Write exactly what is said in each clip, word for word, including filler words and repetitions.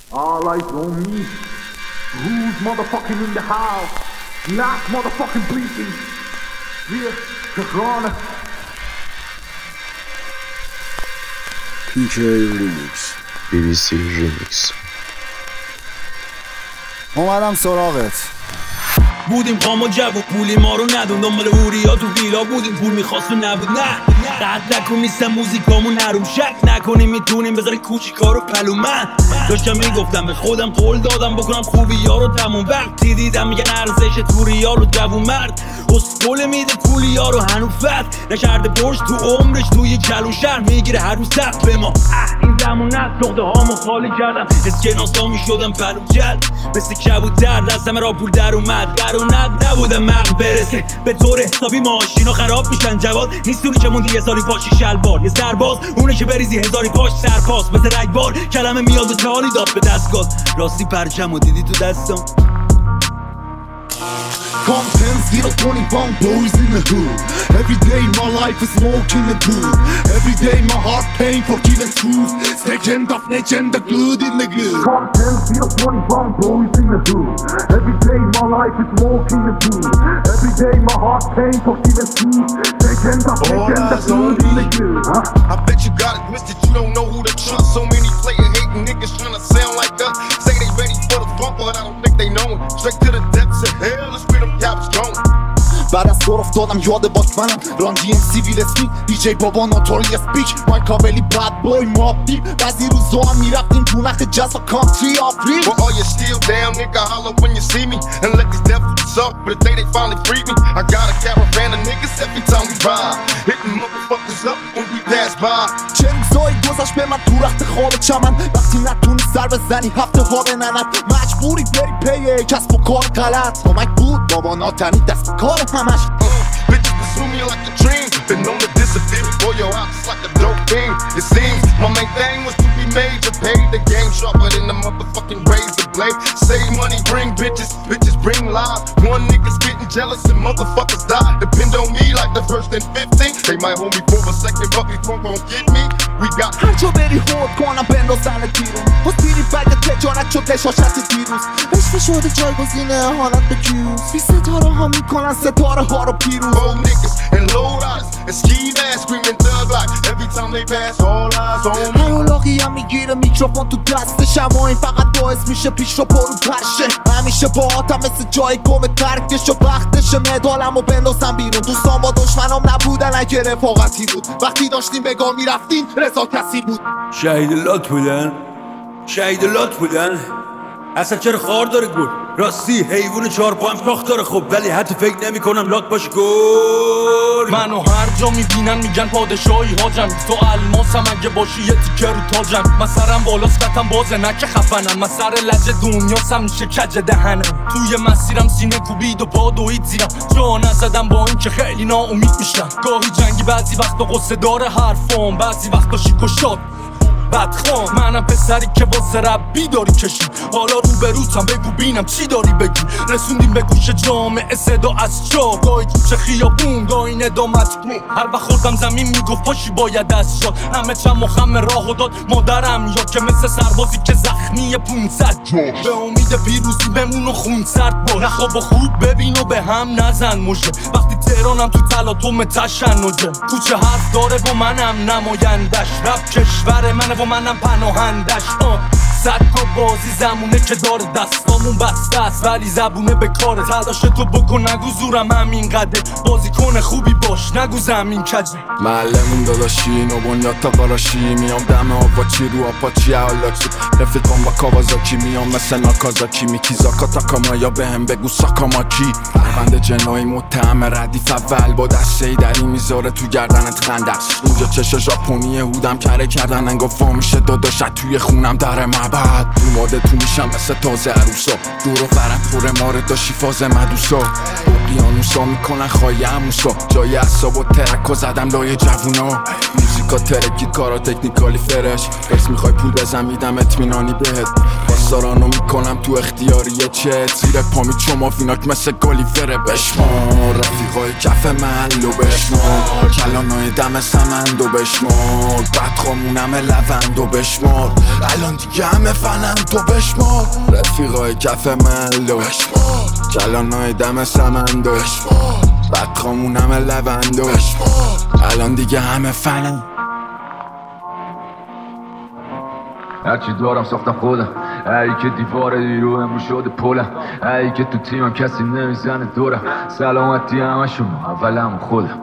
All eyes on me. Who's motherfucking in the house? Last motherfucking briefing. Wir Tehran. پی کی ریمیکس بی بی سی ریمیکس. اومدم سراغت. بودیم قام و جب و پولی ما رو ندون دنبال هوریا تو ویلا بودیم پول میخواست و نبود نه قد نکن نیستم موزیکامو نروم شک نکنیم میتونیم بذاری کوچیکا رو پلو من داشتم میگفتم به خودم قول دادم بکنم خوبی ها رو تموم وقتی دیدم میگن ارزش تو ریال و جوون مرد اسکول میده پولی ها رو هنو فت نکرده برش تو عمرش توی کلون شهر میگیره هر روز سخت به ما این زمون نست نقطه هامو خالی کردم اسکناسا میشدم پلو جل مثل کبوتر دستم را پول در اومد درونت نبودم مغز برسه به طور حسابی ماشینا خراب میشن جواد نیستونی که موندی یه سالی پاشی شلوار یه سرباز اونه که بریزی هزاری پاش سرپاس مثل رگبار کلمه میاد و تالی داد به دستگاه راستی پرچم و دیدی تو دستم Come ten, zero, twenty-one boys in the hood. Every day my life is smoking the good. Every day my heart pain for killing truth. Second of legend, the good in the good. Come ten, zero, twenty-one boys in the hood. Every day my life is smoking the good. Every day my heart pain for killing truth. Second of legend, the good in the good. Huh? I bet you got it twisted, you don't know who to trust. So many player hating niggas tryna sound like us. Say they ready for the funk, but I don't think they know it. Straight to the depths of hell, let's where them cowards going. بعد از دور افتادم یاد باک منم رانجی ام سی ویل اسمیت دی جی بابا ناتوری اسپیچ مایکاولی باد بوی ماب دیپ بعضی روزا هم میرفتیم تو نخ جاز و کانتری آفری For all you still down, nigga, holler when you see me. And let these devils up, but the day they finally free me. I got a caravan of niggas every time we ride. Hitting motherfuckers up when we pass by. چه روزایی گذشت به من تو رخت خواب چمن وقتی نتونی سر بزنی هفته ها بننت مجبوری بری پی کسب و کار غلط کمک بود بابا ناتنی دست کار همش Bitches pursue me like a dream. Been known to disappear before your eyes like a dope thing. It seems my main thing was to be major. Pay the game sharper than the motherfucking razor blade. Save money, bring bitches, bitches bring lies. One nigga's getting jealous and motherfuckers die. Depend on me like the first and fifteen. They might hold me for a second, but before gon' get me. We got هر جا بری خود کنم بندازن بیرون پستیری بگ تجارت شد تشاشت دیروز عشق شده جایگزینه حالت به کیوز بی ستاره ها میکنن ستاره ها رو پیروز old niggas and low riders and ski ass screaming thug like every time they pass all eyes on me. هیولاقی هم میگیره میکروفون تو دستشم و این فقط باعث میشه پیش رو پرو پشه همیشه با آتم مثل جای گم ترکش و وقتشه مدالم و بندازم بیرون دوستان با دشمنام نبودن اگه رفاقتی بود وقتی داشتیم بگاه میرفتین رضا کسی بود شهید لات بودن شهید لات بودن اصلا چرا خار داره گل راستی حیوان چهار پا هم شاخ داره خب ولی حتی فکر نمی کنم لات باشه گل منو هر جا میبینن میگن پادشاهی هاجم تو الماسم اگه باشی یه تیکه رو تاجم من سرم بالاست قطم بازه نه که خفنم من سر لجه دنیاسم میشه کج دهنم توی مسیرم سینه کوبید و پا دوید زیرم جا نزدم با این که خیلی ناامید میشم گاهی جنگی بعضی وقتا قصه داره حرفام بعضی وقتا شیک و شاد بدخوام منم پسری که واسه ربی داری کشی حالا رو بروتم بگو بینم چی داری بگی رسوندیم به گوش جامعه صدا از جا گاهی کوچه خیابون گاهی ندامت کن هر وقت خوردم زمین میگفت پاشی باید دست شد همه چم و خم راهو داد مادرم یا که مثل سربازی که زخمی پونصد جا به امید پیروزی بمون و خون سرد باش نخواب و خوب ببین و به هم نزن مژه وقتی تهرانم تو تلاطم تشنجه کوچه حرف داره و منم نمایندش رب کشور منه و منم پناهندش صد تا بازی زمونه که داره دستامون بسته است ولی زبونه به کاره تلاش تو بکن نگو زورم همین قده بازی کنه خوبی باش نگو زمین کجه معلمون داداشی نو بنیاد تا قراشی میام دم آپاچی رو آپاچی حالاچی رفیقم با کاوازاکی میام مثل ناکازاکی میکی زاکا تاکاما یا بهم بگو ساکاماکی فربند جنایی متهم ردیف اول با دسته دری میذاره تو گردنت خندش اینجا چشا ژاپنی هودم کره کردن انگا فامیشه داداشت توی خونم در مبد تو ماده تو میشم مثل تازه عروسا دور و برم پر مارد داشی فاز مدوسا اقیانوسا میکنن خواهی عموسا جای اصاب و ترک و زدم لای جوونا موزیکا ترکی کارا تکنیکالی فرش قرص میخوای پول بزن میدم اطمینانی بهت باستارانو میکنم تو اختیاریه چت زیر پامی چما فیناک مثل گالیفره بشمار رفیقای کف محلو بشمار کلانای دم سمندو بشمار بدخامونم لوندو بشمار الان دیگه همه همه فنن تو بشمار رفیقای کف ملو بشمار کلانای دم سمندو بشمار بدخامون همه لبندو بشمار الان دیگه همه فنن هرچی دارم ساختم خودم ای که دیوار دیرو امرو شده پلم ای که تو تیمم کسی نمیزنه دورم سلامتی همشون اولم خودم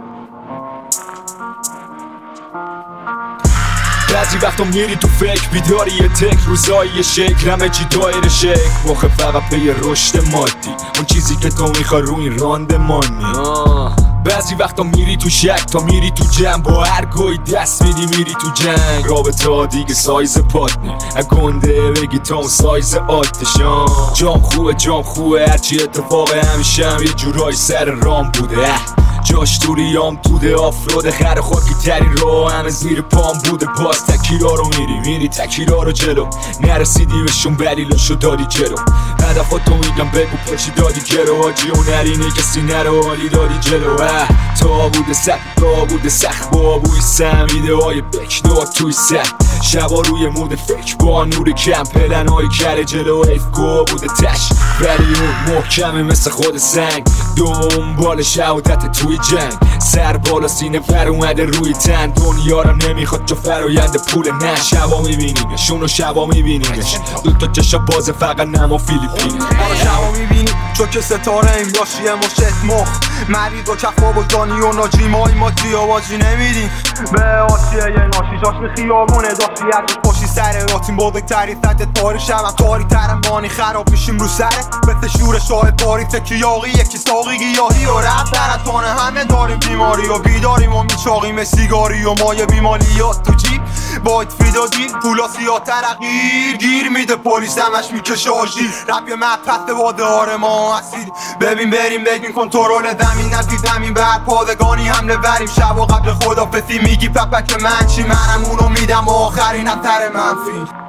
بعضی وقتا میری تو فکر بیداری یه تک روزایی یه شکل همه چی دایر شکل واخه فقط پی رشد مادی اون چیزی که تو میخوای رو این راندمانی بعضی وقتا میری تو شک تا میری تو جنگ با هر گوی دست میدی میری تو جنگ رابطه ها دیگه سایز پات نی گنده بگی تا اون سایز آتشان جام خوبه جام خوبه هرچی اتفاقه همیشه هم یه جورای سر رام بوده جاش توریام توده آفروده خر خاکی ترین رو همه زیر پام بوده باز تکیرا رو میری میری تکیرا رو جلو نرسیدی بهشون دلیلشو دادی جلو هدفاتو میگم بگو پاچی دادی جلو حاجی اون نرینه کسی نرو حالی دادی جلو تا بوده سخت تا بوده سخت با بوی سمیده های بک داد توی سخت شبا روی مود فکر با نور کم پلن های کره جلو ایف گو بوده تش ولی اون محکمه مثل خود سنگ دنبال شهادت توی جنگ سر بالا سینه پر اومده روی تن دنیا رو نمیخواد چو فراینده پول نه شبا میبینیمشون و شبا میبینیمش دوتا چشا باز فقط نما فیلیپینه ما رو شبا میبینیم چو که ستاره ایم یاشیه مشت مخ مرید و کفا و دانی و ناجی مای ما تیاواجی نمیدیم به آسیه یه ناشی جاش می خیابونه داشتی ازش پاشی سره راتیم بزرگتری سدت پاری شبم تاری ترم بانی خراب میشیم رو سره به شور شاه پاری تکی یاقی یکی ساقی گیاهی و رفت درتانه همه داریم بیماری و بیداریم و میچاقیم سیگاری و مایه بیمالیات تو جیب باید فیدادین پولا سیاه ترقیر گیر میده پلیس همش میکشه آژیر رب یه مبتت واده آره ما هستید ببین بریم بگیم کنترل زمین نزدی زمین بر پادگانی حمله بریم شب و قبل خدافزی میگی پپک من چی منم اونو میدم و آخرین اثر منفی